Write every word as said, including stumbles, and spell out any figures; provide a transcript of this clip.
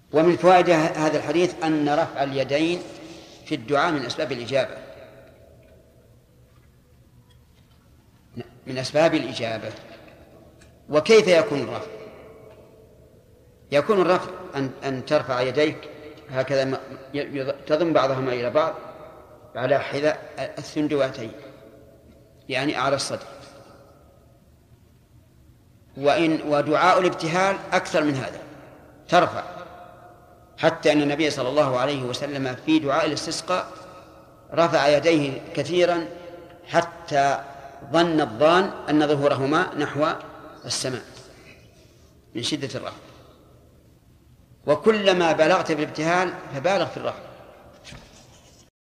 ومن فوائد هذا الحديث أن رفع اليدين في الدعاء من أسباب الإجابة من أسباب الإجابة. وكيف يكون الرفع؟ يكون الرفع أن, أن ترفع يديك هكذا تضم بعضهما إلى بعض على حذاء الثندواتين، يعني أعلى الصدر. وإن ودعاء الابتهال أكثر من هذا، ترفع، حتى أن النبي صلى الله عليه وسلم في دعاء الاستسقاء رفع يديه كثيرا حتى ظن الظان أن ظهورهما نحو السماء من شدة الرفع. وكلما بلغت بالابتهال فبالغ في الرفع.